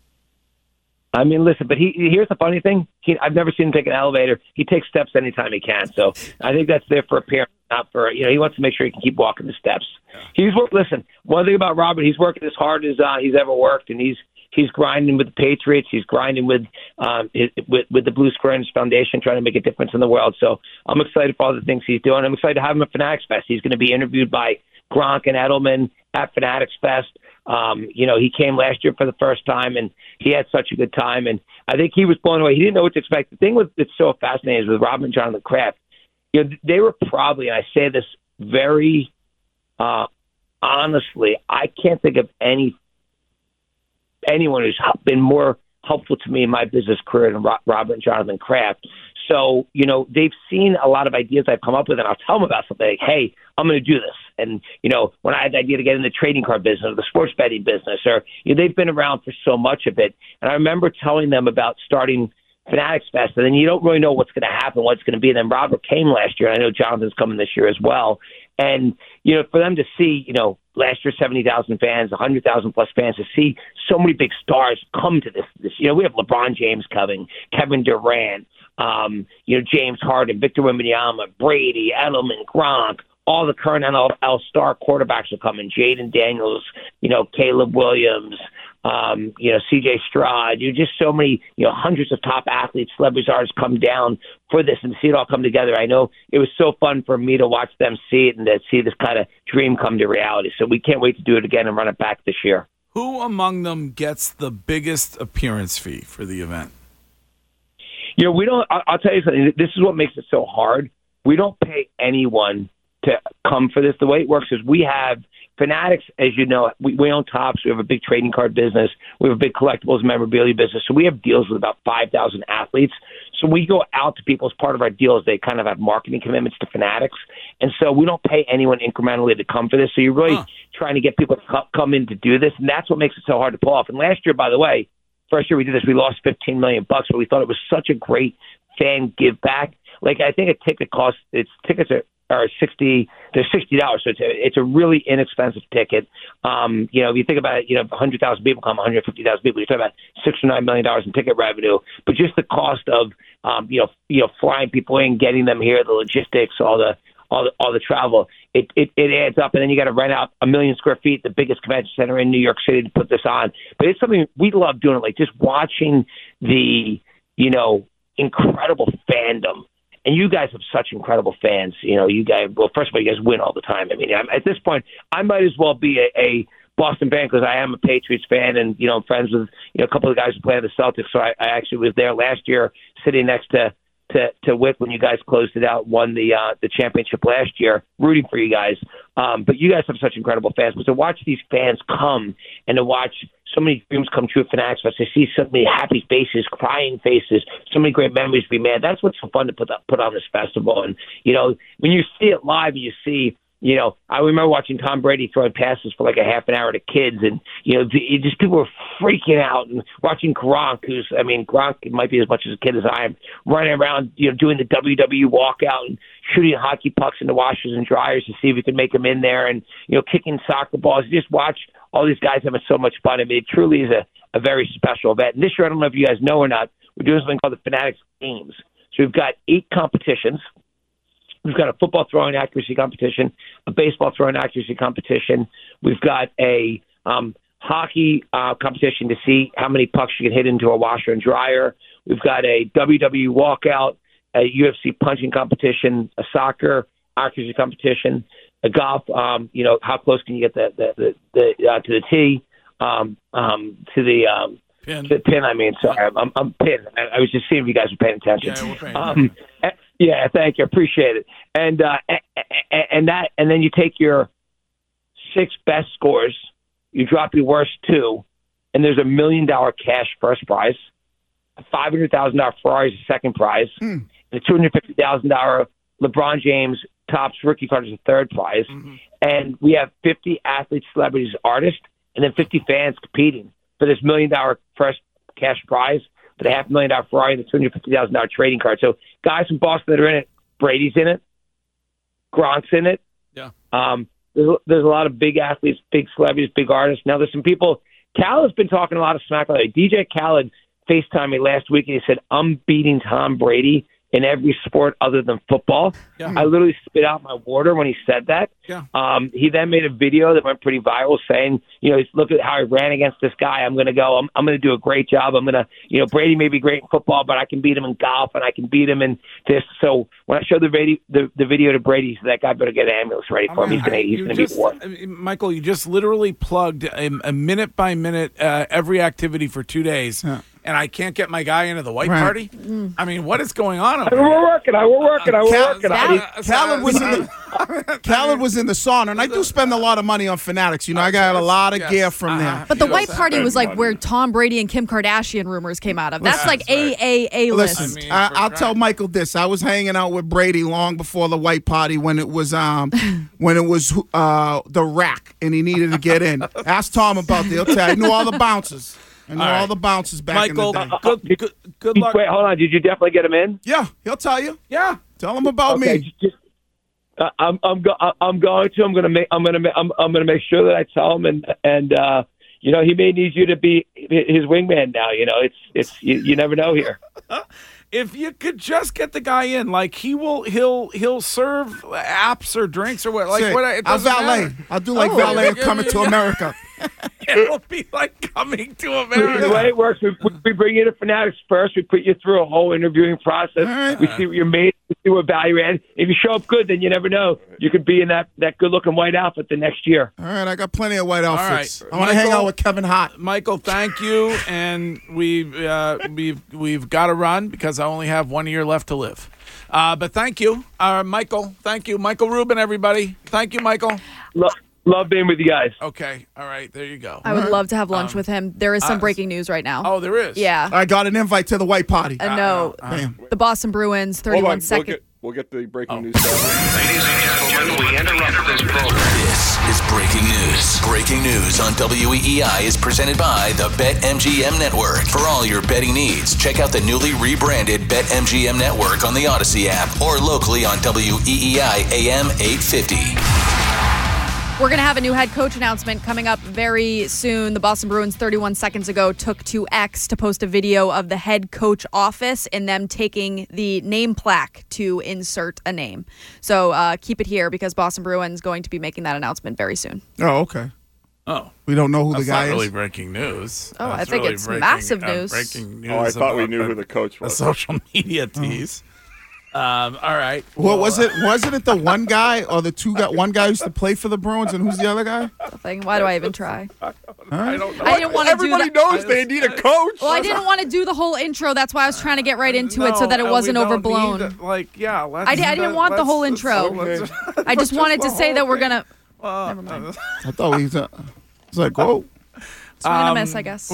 S20: I mean, listen, but here's the funny thing. I've never seen him take an elevator. He takes steps anytime he can. So I think that's there for appearance, not for, he wants to make sure he can keep walking the steps. Yeah. Listen, one thing about Robert, he's working as hard as he's ever worked, and he's grinding with the Patriots. He's grinding with the Blue Squares Foundation, trying to make a difference in the world. So I'm excited for all the things he's doing. I'm excited to have him at Fanatics Fest. He's going to be interviewed by Gronk and Edelman at Fanatics Fest. He came last year for the first time, and he had such a good time. And I think he was blown away. He didn't know what to expect. The thing that's so fascinating is with Robert and Jonathan Kraft, they were probably, and I say this very honestly, I can't think of anyone who's been more helpful to me in my business career than Robert and Jonathan Kraft. So, they've seen a lot of ideas I've come up with, and I'll tell them about something like, hey, I'm going to do this. And, when I had the idea to get in the trading card business or the sports betting business, or they've been around for so much of it. And I remember telling them about starting Fanatics Fest, and then you don't really know what's going to happen, what's going to be. And then Robert came last year, and I know Jonathan's coming this year as well. And, for them to see, last year 70,000 fans, 100,000 plus fans, to see so many big stars come to this. We have LeBron James coming, Kevin Durant, James Harden, Victor Wembanyama, Brady, Edelman, Gronk, all the current NFL star quarterbacks are coming, Jaden Daniels, Caleb Williams, C.J. Stroud. Just so many, hundreds of top athletes, celebrities, artists come down for this and see it all come together. I know it was so fun for me to watch them see it and to see this kind of dream come to reality. So we can't wait to do it again and run it back this year.
S6: Who among them gets the biggest appearance fee for the event?
S20: We don't. I'll tell you something. This is what makes it so hard. We don't pay anyone to come for this. The way it works is we have Fanatics, as you know, we own Topps. We have a big trading card business. We have a big collectibles memorabilia business. So we have deals with about 5,000 athletes. So we go out to people as part of our deals. They kind of have marketing commitments to Fanatics. And so we don't pay anyone incrementally to come for this. So you're really trying to get people to come in to do this. And that's what makes it so hard to pull off. And last year, by the way, first year we did this, we lost $15 million, but we thought it was such a great fan give back. Like, I think a ticket costs, tickets are $60. They're $60, so it's a really inexpensive ticket. If you think about it, 100,000 people come, 150,000 people. You're talking about $6 or $9 million in ticket revenue. But just the cost of flying people in, getting them here, the logistics, all the travel, it adds up. And then you got to rent out 1 million square feet, the biggest convention center in New York City, to put this on. But it's something we love doing. Like just watching the incredible fandom. And you guys have such incredible fans. You guys, well, first of all, you guys win all the time. I mean, at this point, I might as well be a Boston fan because I am a Patriots fan, and I'm friends with a couple of guys who play on the Celtics. So I actually was there last year, sitting next to to Wick when you guys closed it out, won the championship last year, rooting for you guys. But you guys have such incredible fans. But to watch these fans come and to watch so many dreams come true at Fanatics Fest, to see so many happy faces, crying faces, so many great memories be made, that's what's so fun to put on this festival. And, when you see it live, you see, I remember watching Tom Brady throwing passes for like a half an hour to kids, and just people were freaking out, and watching Gronk, Gronk might be as much as a kid as I am, running around, doing the WWE walkout and shooting hockey pucks into washers and dryers to see if we could make them in there, and kicking soccer balls. You just watch all these guys having so much fun. It truly is a very special event. And this year, I don't know if you guys know or not, we're doing something called the Fanatics Games. So we've got 8 competitions. We've got a football throwing accuracy competition, a baseball throwing accuracy competition. We've got a hockey competition to see how many pucks you can hit into a washer and dryer. We've got a WWE walkout, a UFC punching competition, a soccer accuracy competition, a golf. How close can you get to the tee, to the pin. To the pin. Sorry, I'm pinned. I was just seeing if you guys were paying attention.
S6: Yeah, we're paying attention.
S20: Yeah, thank you. Appreciate it. And then you take your 6 best scores, you drop your worst 2, and there's $1 million cash first prize, a $500,000 Ferrari is the second prize, and a $250,000 LeBron James Topps rookie card is the third prize. And we have 50 athletes, celebrities, artists, and then 50 fans competing for this $1 million first cash prize, for the $500,000 Ferrari and the $250,000 trading card. So guys from Boston that are in it, Brady's in it, Gronk's in it.
S6: Yeah.
S20: There's a lot of big athletes, big celebrities, big artists. Now there's some people. Khaled's been talking a lot of smack lately. DJ Khaled FaceTimed me last week and he said, I'm beating Tom Brady in every sport other than football.
S6: Yeah.
S20: I literally spit out my water when he said that.
S6: Yeah.
S20: He then made a video that went pretty viral saying, look at how I ran against this guy. I'm going to go. I'm going to do a great job. I'm going to, Brady may be great in football, but I can beat him in golf and I can beat him in this. So when I showed the video to Brady, he said, that guy better get an ambulance ready for him. He's going to be warm.
S6: Michael, you just literally plugged a minute by minute every activity for 2 days. Yeah. And I can't get my guy into the white party? I mean, what is going on over
S20: We're working.
S10: Khaled was in the sauna, and I do spend a lot of money on Fanatics. I got a lot of gear from there.
S5: But the white party was like where Tom Brady and Kim Kardashian rumors came out of. That's like AAA list.
S10: Listen, I'll tell Michael this. I was hanging out with Brady long before the white party when it was the rack, and he needed to get in. Ask Tom about that. He'll tell you. I knew all the bouncers. I know all the bounces back
S6: Michael,
S10: in the day.
S6: Good luck.
S20: Wait, hold on. Did you definitely get him in?
S10: Yeah, he'll tell you.
S6: Yeah,
S10: tell him about me.
S20: I'm going to. I'm going to make sure that I tell him, and he may need you to be his wingman now. It's you never know here.
S6: If you could just get the guy in, like he'll serve apps or drinks or what. Like what? It doesn't
S10: valet.
S6: matter.
S10: I'll do like valet coming to America.
S6: It'll be like coming to America.
S20: The way it works, we bring you to Fanatics first. We put you through a whole interviewing process. Right. We see what you're made. We see what value you add. If you show up good, then you never know. You could be in that good-looking white outfit the next year.
S10: All right, I got plenty of white outfits.
S6: Right.
S10: I want to hang out with Kevin Hart.
S6: Michael, thank you, and we've got to run because I only have 1 year left to live. But thank you, Michael. Thank you, Michael Rubin. Everybody, thank you, Michael.
S20: Love being with you guys.
S6: Okay. All right. There you go.
S5: I would love to have lunch with him. There is some breaking news right now.
S6: Oh, there is?
S5: Yeah.
S10: I got an invite to the white party.
S5: No. The Boston Bruins, 31 seconds.
S8: We'll get the breaking news down.
S13: Ladies and gentlemen, we interrupt this program. This is breaking news. Breaking news on WEEI is presented by the BetMGM Network. For all your betting needs, check out the newly rebranded BetMGM Network on the Odyssey app or locally on WEEI AM 850.
S5: We're going to have a new head coach announcement coming up very soon. The Boston Bruins 31 seconds ago took to X to post a video of the head coach office and them taking the name plaque to insert a name. So keep it here because Boston Bruins going to be making that announcement very soon.
S10: Oh, okay.
S6: Oh.
S10: We don't know who the guy
S6: is? That's not really
S10: is?
S6: breaking news.
S5: Oh,
S6: That's
S5: I think
S6: really
S5: it's massive news.
S6: Breaking news.
S8: Oh, I thought we knew who the coach was.
S6: A social media tease. All right.
S10: What was it? Wasn't it the one guy or the two guy? One guy used to play for the Bruins, and who's the other guy?
S5: Nothing. Why do I even try?
S6: I don't know.
S5: I didn't want to do that.
S8: Everybody knows they need a coach.
S5: Well, I didn't want to do the whole intro. That's why I was trying to get right into it so that it wasn't overblown.
S6: I
S5: didn't want the whole intro. I just wanted to say that we're gonna. Never mind.
S10: I thought he was like, whoa.
S5: Swing and a miss, I guess.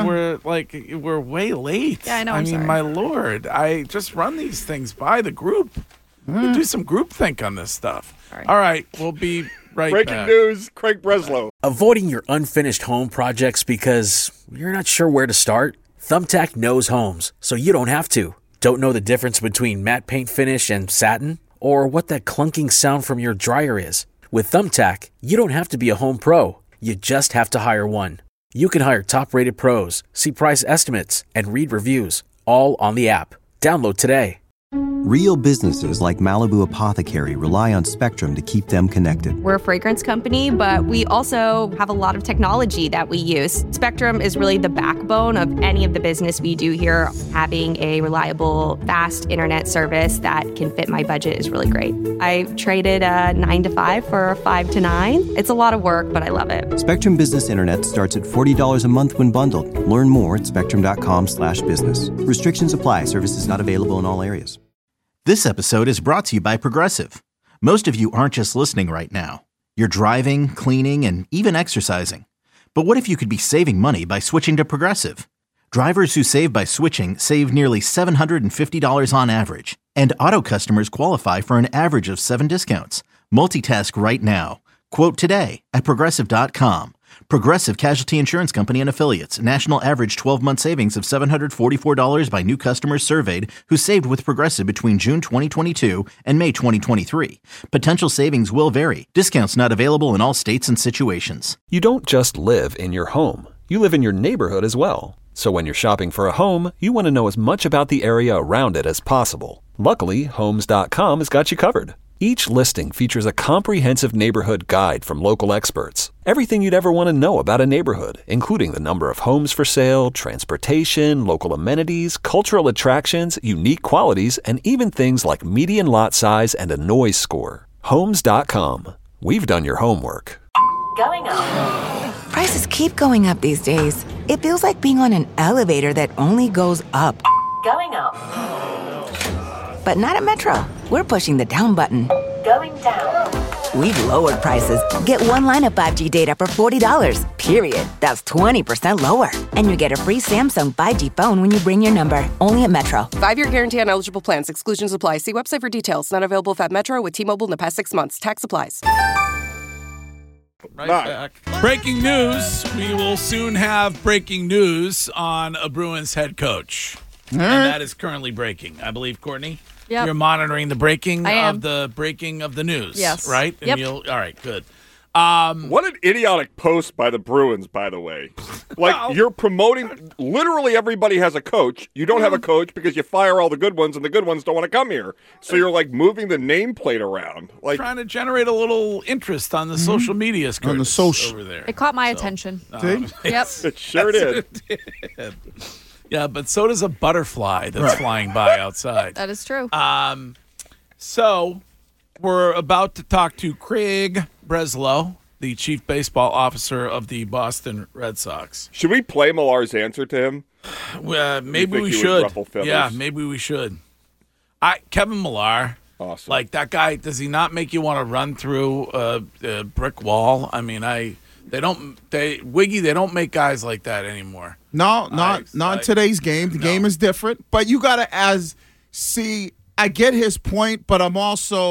S6: We're way late.
S5: Yeah, I know.
S6: I
S5: I'm
S6: mean,
S5: sorry.
S6: my lord, I just run these things by the group. We do some group think on this stuff. All right, we'll be right
S8: Breaking
S6: back.
S8: news, Craig Breslow.
S1: Avoiding your unfinished home projects because you're not sure where to start? Thumbtack knows homes, so you don't have to. Don't know the difference between matte paint finish and satin? Or what that clunking sound from your dryer is? With Thumbtack, you don't have to be a home pro. You just have to hire one. You can hire top-rated pros, see price estimates, and read reviews, all on the app. Download today.
S2: Real businesses like Malibu Apothecary rely on Spectrum to keep them connected.
S15: We're a fragrance company, but we also have a lot of technology that we use. Spectrum is really the backbone of any of the business we do here. Having a reliable, fast internet service that can fit my budget is really great. I traded a 9 to 5 for a 5 to 9. It's a lot of work, but I love it.
S2: Spectrum Business Internet starts at $40 a month when bundled. Learn more at spectrum.com/business. Restrictions apply. Services not available in all areas.
S4: This episode is brought to you by Progressive. Most of you aren't just listening right now. You're driving, cleaning, and even exercising. But what if you could be saving money by switching to Progressive? Drivers who save by switching save nearly $750 on average. And auto customers qualify for an average of 7 discounts. Multitask right now. Quote today at Progressive.com. Progressive Casualty Insurance Company and Affiliates. National average 12-month savings of $744 by new customers surveyed who saved with Progressive between June 2022 and May 2023. Potential savings will vary. Discounts not available in all states and situations.
S16: You don't just live in your home. You live in your neighborhood as well. So when you're shopping for a home, you want to know as much about the area around it as possible. Luckily, Homes.com has got you covered. Each listing features a comprehensive neighborhood guide from local experts. Everything you'd ever want to know about a neighborhood, including the number of homes for sale, transportation, local amenities, cultural attractions, unique qualities, and even things like median lot size and a noise score. Homes.com. We've done your homework.
S17: Going up. Prices keep going up these days. It feels like being on an elevator that only goes up. Going up. But not at Metro. We're pushing the down button. Going down. We've lowered prices. Get one line of 5G data for $40, period. That's 20% lower. And you get a free Samsung 5G phone when you bring your number. Only at Metro.
S18: 5-year guarantee on eligible plans. Exclusions apply. See website for details. Not available if at Metro with T-Mobile in the past 6 months. Tax applies.
S6: Right back. Breaking news. We will soon have breaking news on a Bruins head coach. And that is currently breaking, I believe, Courtney.
S5: Yep.
S6: You're monitoring the breaking
S5: I am.
S6: of the breaking of the news.
S5: Yes.
S6: Right? And
S5: Yep.
S6: all right, good.
S8: What an idiotic post by the Bruins, by the way. Like, you're promoting, literally everybody has a coach. You don't have a coach because you fire all the good ones, and the good ones don't want to come here. So you're, like, moving the nameplate around. Like,
S6: Trying to generate a little interest on the social media
S10: On the social.
S6: over there.
S5: It caught my attention.
S10: See?
S5: Yep.
S8: it sure did.
S6: It did. Yeah, but so does a butterfly that's flying by outside.
S5: That is true.
S6: So we're about to talk to Craig Breslow, the chief baseball officer of the Boston Red Sox.
S8: Should we play Millar's answer to him?
S6: Maybe
S8: think
S6: we
S8: he would
S6: should.
S8: ruffle feathers?
S6: Yeah, maybe we should. Kevin Millar.
S8: Awesome.
S6: Like, that guy, does he not make you want to run through a brick wall? I mean, they don't make guys like that anymore.
S10: No, not in today's game. The game is different. But you got to I get his point, but I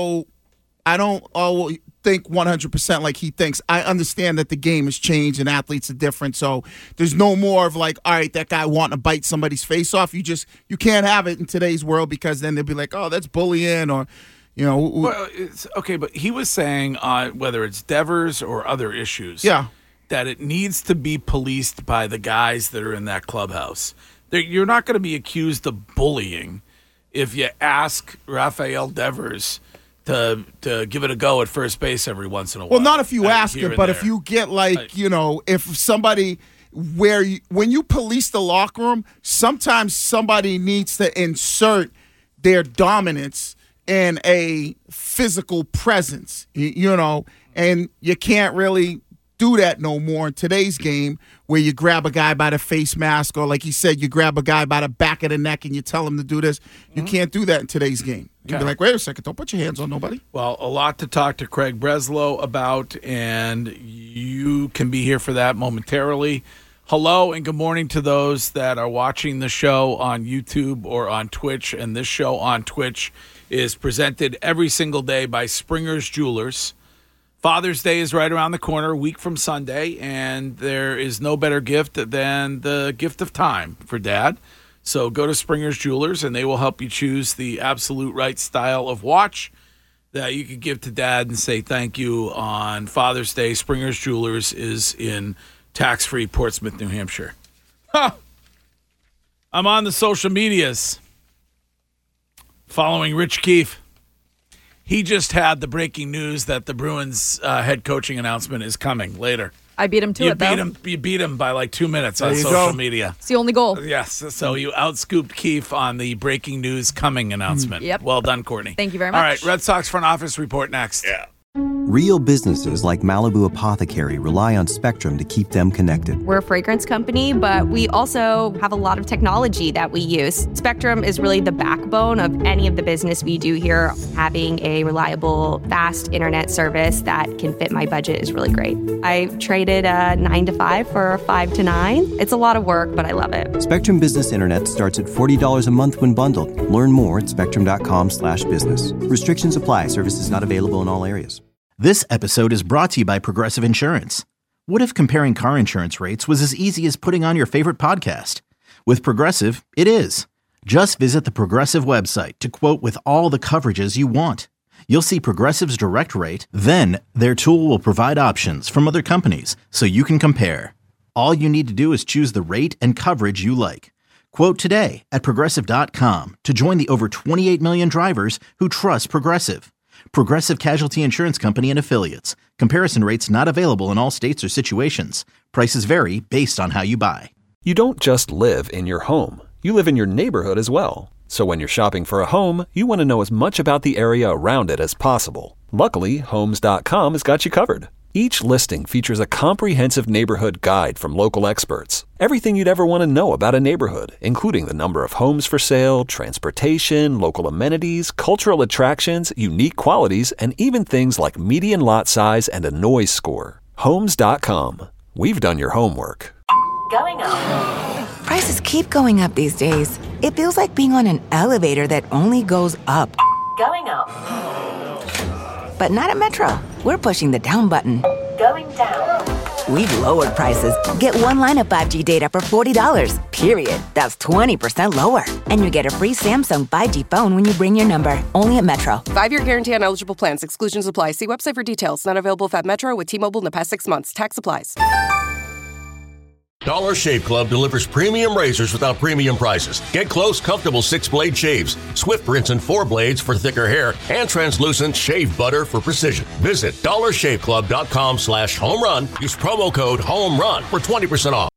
S10: don't always think 100% like he thinks. I understand that the game has changed and athletes are different. So there's no more of like, all right, that guy wanting to bite somebody's face off. You can't have it in today's world because then they'll be like, oh, that's bullying or, you know.
S6: Well, it's okay, but he was saying whether it's Devers or other issues.
S10: Yeah.
S6: That it needs to be policed by the guys that are in that clubhouse. You're not going to be accused of bullying if you ask Rafael Devers to give it a go at first base every once in a while.
S10: Well, not if you ask it, but if you get if somebody when you police the locker room, sometimes somebody needs to insert their dominance in a physical presence, you know, and you can't really do that no more in today's game where you grab a guy by the face mask or, like he said, you grab a guy by the back of the neck and you tell him to do this. You can't do that in today's game. You'd be like, wait a second, don't put your hands on nobody.
S6: Well, a lot to talk to Craig Breslow about, and you can be here for that momentarily. Hello and good morning to those that are watching the show on YouTube or on Twitch, and this show on Twitch is presented every single day by Springer's Jewelers. Father's Day is right around the corner, a week from Sunday, and there is no better gift than the gift of time for Dad. So go to Springer's Jewelers, and they will help you choose the absolute right style of watch that you could give to Dad and say thank you on Father's Day. Springer's Jewelers is in tax-free Portsmouth, New Hampshire. Huh. I'm on the social medias following Rich Keefe. He just had the breaking news that the Bruins head coaching announcement is coming later.
S5: I beat him to it, though.
S6: You beat him by like 2 minutes on social media.
S5: It's the only goal.
S6: Yes, so you outscooped Keefe on the breaking news coming announcement.
S5: Yep.
S6: Well done, Courtney.
S5: Thank you very much.
S6: All right, Red Sox front office report next.
S8: Yeah.
S2: Real businesses like Malibu Apothecary rely on Spectrum to keep them connected.
S15: We're a fragrance company, but we also have a lot of technology that we use. Spectrum is really the backbone of any of the business we do here. Having a reliable, fast internet service that can fit my budget is really great. I traded a 9 to 5 for a 5 to 9. It's a lot of work, but I love it.
S2: Spectrum Business Internet starts at $40 a month when bundled. Learn more at spectrum.com/business. Restrictions apply. Services not available in all areas.
S4: This episode is brought to you by Progressive Insurance. What if comparing car insurance rates was as easy as putting on your favorite podcast? With Progressive, it is. Just visit the Progressive website to quote with all the coverages you want. You'll see Progressive's direct rate, then their tool will provide options from other companies so you can compare. All you need to do is choose the rate and coverage you like. Quote today at Progressive.com to join the over 28 million drivers who trust Progressive. Progressive Casualty Insurance Company and Affiliates. Comparison rates not available in all states or situations. Prices vary based on how you buy.
S16: You don't just live in your home. You live in your neighborhood as well. So when you're shopping for a home, you want to know as much about the area around it as possible. Luckily, Homes.com has got you covered. Each listing features a comprehensive neighborhood guide from local experts. Everything you'd ever want to know about a neighborhood, including the number of homes for sale, transportation, local amenities, cultural attractions, unique qualities, and even things like median lot size and a noise score. Homes.com. We've done your homework.
S17: Going up. Prices keep going up these days. It feels like being on an elevator that only goes up. Going up. But not at Metro. We're pushing the down button. Going down. We've lowered prices. Get one line of 5G data for $40, period. That's 20% lower. And you get a free Samsung 5G phone when you bring your number. Only at Metro.
S18: 5-year guarantee on eligible plans. Exclusions apply. See website for details. Not available if at Metro with T-Mobile in the past 6 months. Tax applies.
S21: Dollar Shave Club delivers premium razors without premium prices. Get close, comfortable 6-blade shaves, swift rinse and 4 blades for thicker hair, and translucent shave butter for precision. Visit dollarshaveclub.com/homerun. Use promo code HOMERUN for 20% off.